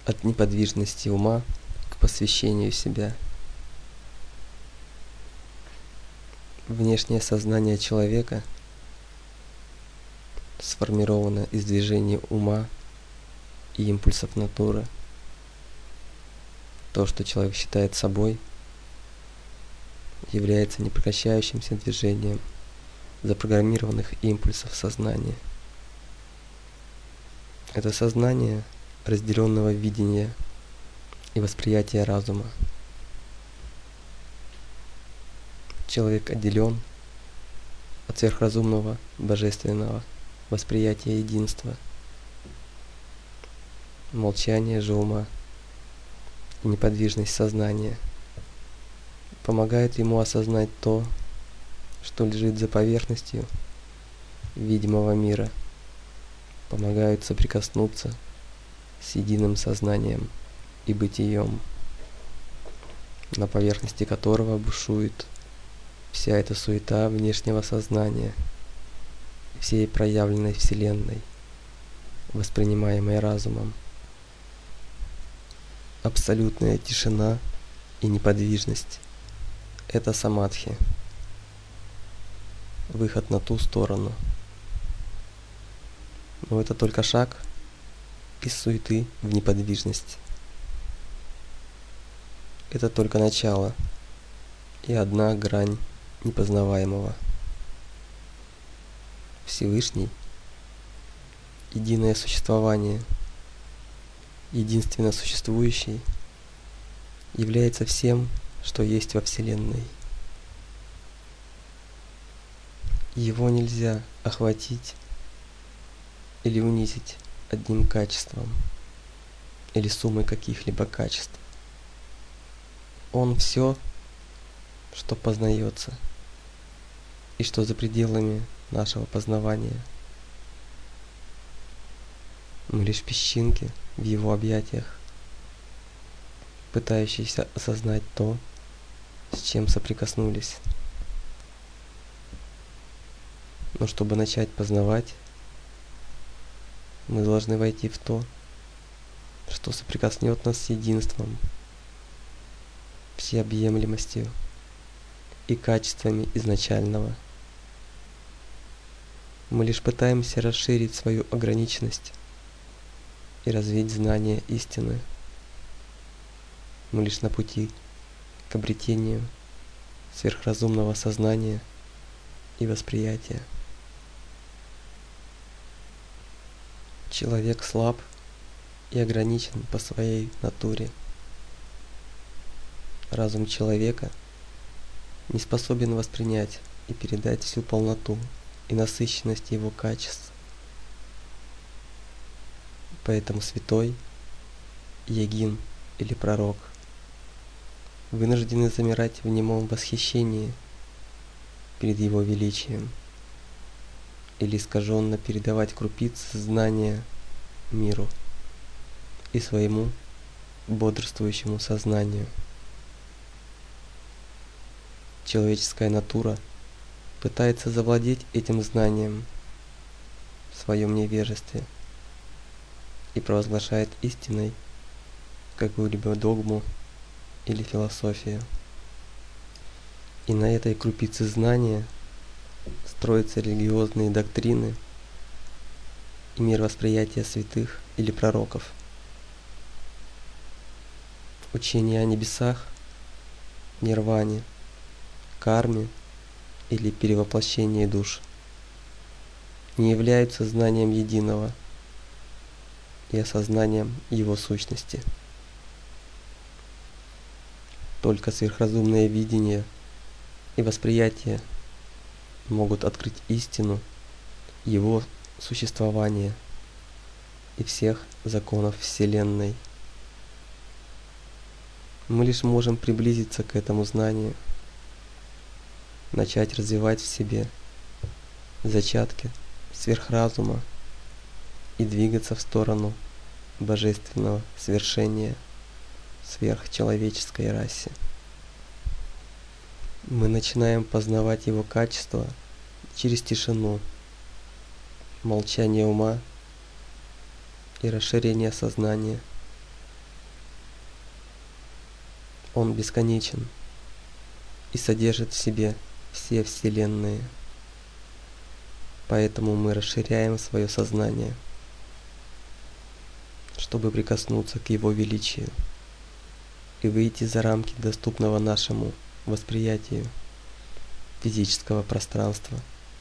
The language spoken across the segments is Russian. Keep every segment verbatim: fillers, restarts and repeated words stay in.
от неподвижности ума к посвящению себя. Внешнее сознание человека сформировано из движения ума и импульсов натуры. То, что человек считает собой, является непрекращающимся движением запрограммированных импульсов сознания. Это сознание разделенного видения и восприятия разума. Человек отделен от сверхразумного божественного восприятия единства, молчание же ума и неподвижность сознания помогает ему осознать то, что лежит за поверхностью видимого мира, помогают соприкоснуться с единым сознанием и бытием, на поверхности которого бушует вся эта суета внешнего сознания, всей проявленной Вселенной, воспринимаемой разумом. Абсолютная тишина и неподвижность – это самадхи, выход на ту сторону. Но это только шаг из суеты в неподвижность. Это только начало и одна грань непознаваемого. Всевышний, единое существование, единственно существующий, является всем, что есть во Вселенной. Его нельзя охватить или унизить одним качеством или суммой каких-либо качеств. Он все, что познается и что за пределами нашего познавания. Мы лишь песчинки в его объятиях, пытающиеся осознать то, с чем соприкоснулись. Но чтобы начать познавать, мы должны войти в то, что соприкоснет нас с единством, всеобъемлемостью и качествами изначального. Мы лишь пытаемся расширить свою ограниченность и развить знание истины. Мы лишь на пути к обретению сверхразумного сознания и восприятия. Человек слаб и ограничен по своей натуре. Разум человека не способен воспринять и передать всю полноту и насыщенность его качеств. Поэтому святой, йогин или пророк вынуждены замирать в немом восхищении перед его величием или искаженно передавать крупицы знания миру и своему бодрствующему сознанию. Человеческая натура пытается завладеть этим знанием в своем невежестве и провозглашает истиной какую-либо догму или философию. И на этой крупице знания строятся религиозные доктрины и мировосприятие святых или пророков. Учение о небесах, нирване, карме или перевоплощении душ не являются знанием единого и осознанием его сущности. Только сверхразумное видение и восприятие могут открыть истину его существования и всех законов Вселенной. Мы лишь можем приблизиться к этому знанию, начать развивать в себе зачатки сверхразума и двигаться в сторону божественного свершения в сверхчеловеческой расе. Мы начинаем познавать его качества через тишину, молчание ума и расширение сознания Он бесконечен и содержит в себе все вселенные. Поэтому мы расширяем свое сознание, чтобы прикоснуться к Его величию и выйти за рамки доступного нашему восприятию физического пространства.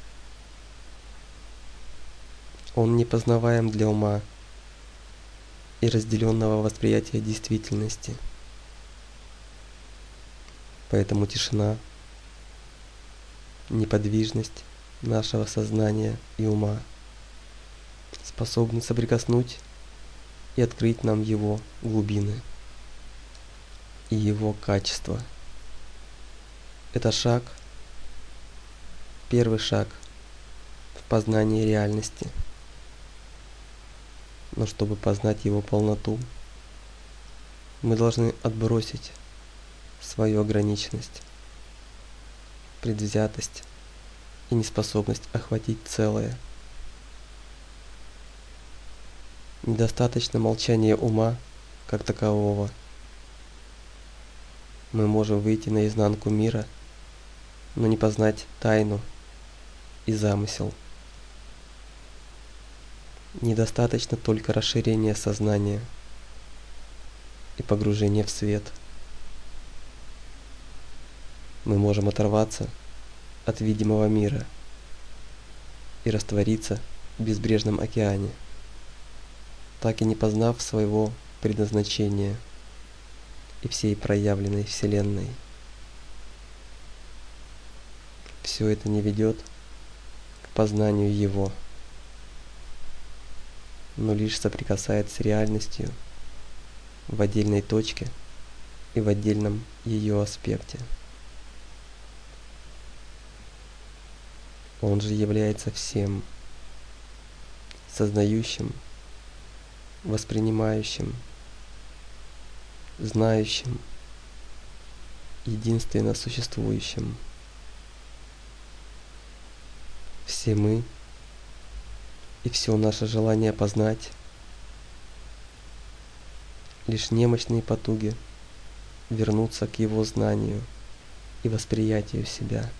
Он непознаваем для ума и разделенного восприятия действительности. Поэтому тишина, неподвижность нашего сознания и ума способны соприкоснуть и открыть нам его глубины и его качества. Это шаг, первый шаг в познании реальности. Но чтобы познать его полноту, мы должны отбросить свою ограниченность, предвзятость и неспособность охватить целое. Недостаточно молчания ума как такового. Мы можем выйти наизнанку мира, но не познать тайну и замысел. Недостаточно только расширения сознания и погружения в свет. Мы можем оторваться от видимого мира и раствориться в безбрежном океане, так и не познав своего предназначения и всей проявленной Вселенной. Все это не ведет к познанию Его, но лишь соприкасается с реальностью в отдельной точке и в отдельном ее аспекте. Он же является всем, сознающим, воспринимающим, знающим, единственно существующим. Все мы и все наше желание познать лишь немощные потуги вернуться к Его знанию и восприятию себя.